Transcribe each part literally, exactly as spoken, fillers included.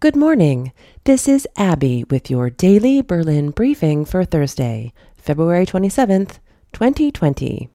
Good morning. This is Abby with your daily Berlin briefing for Thursday, February twenty-seventh, twenty twenty.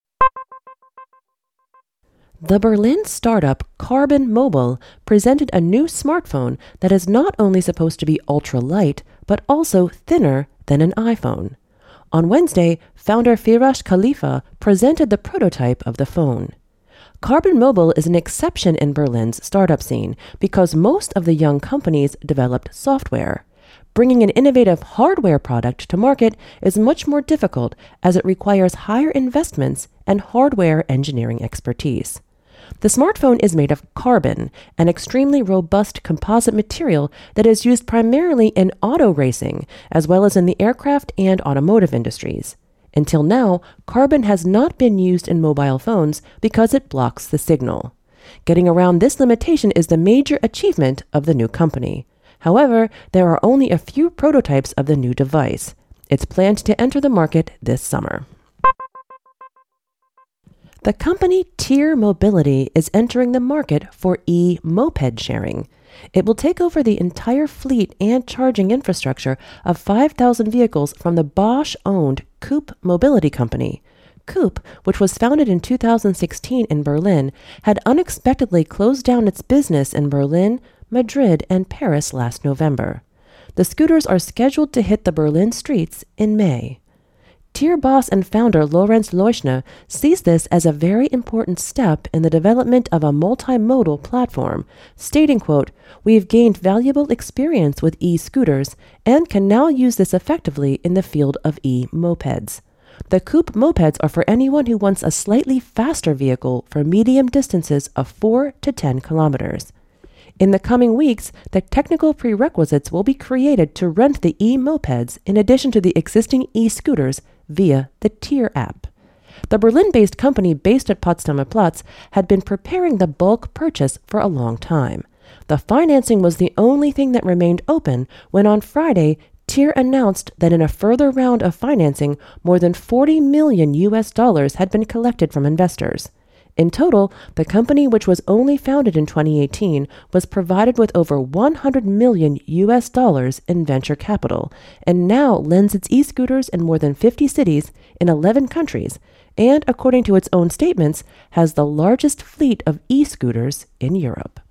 The Berlin startup Carbon Mobile presented a new smartphone that is not only supposed to be ultra-light, but also thinner than an iPhone. On Wednesday, founder Firash Khalifa presented the prototype of the phone. Carbon Mobile is an exception in Berlin's startup scene because most of the young companies developed software. Bringing an innovative hardware product to market is much more difficult as it requires higher investments and hardware engineering expertise. The smartphone is made of carbon, an extremely robust composite material that is used primarily in auto racing as well as in the aircraft and automotive industries. Until now, carbon has not been used in mobile phones because it blocks the signal. Getting around this limitation is the major achievement of the new company. However, there are only a few prototypes of the new device. It's planned to enter the market this summer. The company Tier Mobility is entering the market for e-moped sharing. It will take over the entire fleet and charging infrastructure of five thousand vehicles from the Bosch-owned Coop Mobility Company. Coop, which was founded in two thousand sixteen in Berlin, had unexpectedly closed down its business in Berlin, Madrid, and Paris last November. The scooters are scheduled to hit the Berlin streets in May. Tier boss and founder Lorenz Leuschner sees this as a very important step in the development of a multimodal platform, stating, quote, "We've gained valuable experience with e-scooters and can now use this effectively in the field of e-mopeds. The Coop mopeds are for anyone who wants a slightly faster vehicle for medium distances of four to ten kilometers. In the coming weeks, the technical prerequisites will be created to rent the e-mopeds in addition to the existing e-scooters via the Tier app." The Berlin-based company based at Potsdamer Platz had been preparing the bulk purchase for a long time. The financing was the only thing that remained open when on Friday, Tier announced that in a further round of financing, more than forty million U S dollars had been collected from investors. In total, the company, which was only founded in twenty eighteen, was provided with over one hundred million U S dollars in venture capital, and now lends its e-scooters in more than fifty cities in eleven countries, and, according to its own statements, has the largest fleet of e-scooters in Europe.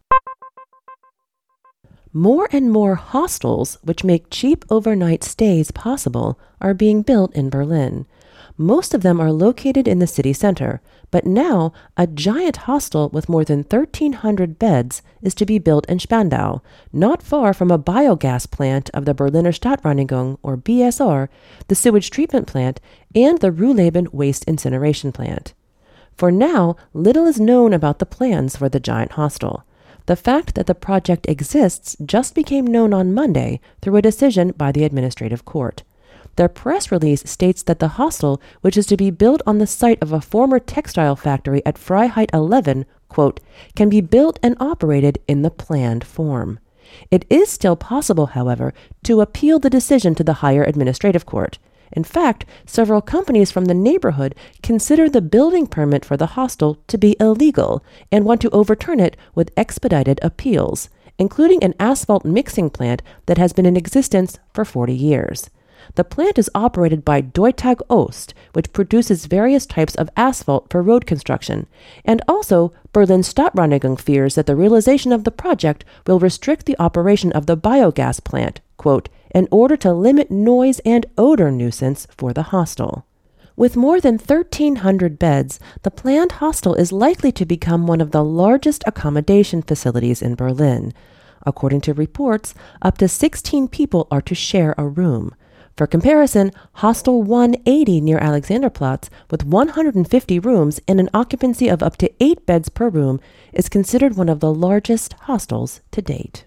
More and more hostels, which make cheap overnight stays possible, are being built in Berlin. Most of them are located in the city center, but now a giant hostel with more than thirteen hundred beds is to be built in Spandau, not far from a biogas plant of the Berliner Stadtreinigung, or B S R, the sewage treatment plant, and the Ruhleben waste incineration plant. For now, little is known about the plans for the giant hostel. The fact that the project exists just became known on Monday through a decision by the administrative court. The press release states that the hostel, which is to be built on the site of a former textile factory at Freiheit eleven, quote, "can be built and operated in the planned form." It is still possible, however, to appeal the decision to the higher administrative court. In fact, several companies from the neighborhood consider the building permit for the hostel to be illegal and want to overturn it with expedited appeals, including an asphalt mixing plant that has been in existence for forty years. The plant is operated by Deutag Ost, which produces various types of asphalt for road construction, and also Berlin Stadtreinigung fears that the realization of the project will restrict the operation of the biogas plant, quote, "in order to limit noise and odor nuisance for the hostel." With more than thirteen hundred beds, the planned hostel is likely to become one of the largest accommodation facilities in Berlin. According to reports, up to sixteen people are to share a room. For comparison, Hostel one eighty near Alexanderplatz, with one hundred fifty rooms and an occupancy of up to eight beds per room, is considered one of the largest hostels to date.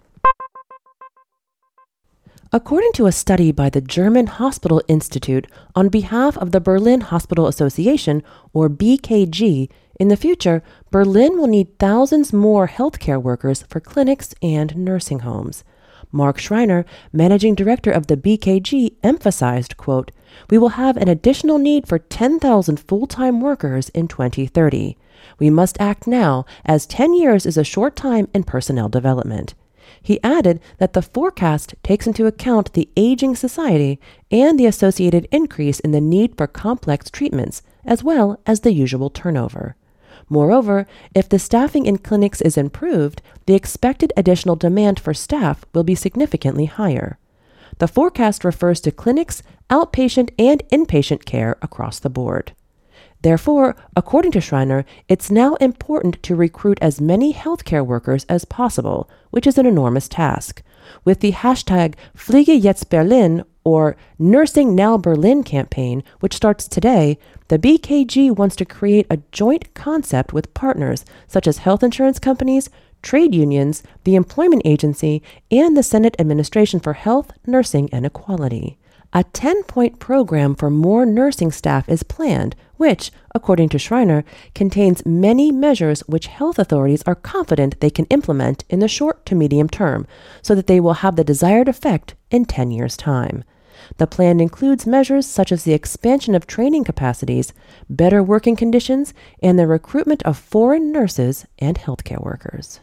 According to a study by the German Hospital Institute on behalf of the Berlin Hospital Association, or B K G, in the future, Berlin will need thousands more healthcare workers for clinics and nursing homes. Mark Schreiner, managing director of the B K G, emphasized, quote, "We will have an additional need for ten thousand full-time workers in twenty thirty. We must act now, as ten years is a short time in personnel development." He added that the forecast takes into account the aging society and the associated increase in the need for complex treatments, as well as the usual turnover. Moreover, if the staffing in clinics is improved, the expected additional demand for staff will be significantly higher. The forecast refers to clinics, outpatient, and inpatient care across the board. Therefore, according to Schreiner, it's now important to recruit as many healthcare workers as possible, which is an enormous task. With the hashtag Fliege jetzt Berlin, or Nursing Now Berlin campaign, which starts today, the B K G wants to create a joint concept with partners such as health insurance companies, trade unions, the Employment Agency, and the Senate Administration for Health, Nursing, and Equality. A ten-point program for more nursing staff is planned, which, according to Schreiner, contains many measures which health authorities are confident they can implement in the short to medium term, so that they will have the desired effect in ten years' time. The plan includes measures such as the expansion of training capacities, better working conditions, and the recruitment of foreign nurses and healthcare workers.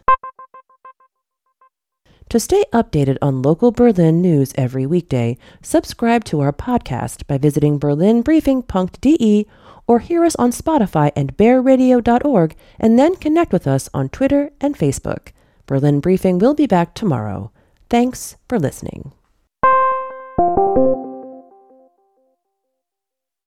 To stay updated on local Berlin news every weekday, subscribe to our podcast by visiting berlin briefing punkt de or hear us on Spotify and bear radio dot org, and then connect with us on Twitter and Facebook. Berlin Briefing will be back tomorrow. Thanks for listening.